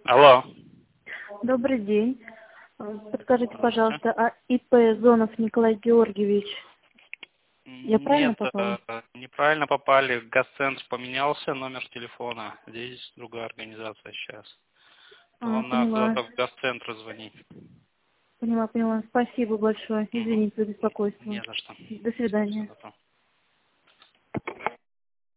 Алло. Добрый день. Подскажите, Здравствуйте. пожалуйста, а ИП Зонов Николай Георгиевич, я правильно Нет, попала? неправильно попали. Газцентр поменялся, номер телефона. Здесь другая организация сейчас. То вам надо Поняла. в Газцентр звонить. Поняла. Спасибо большое. Мгм. Извините за беспокойство. Не за что. До Всего свидания. доброго.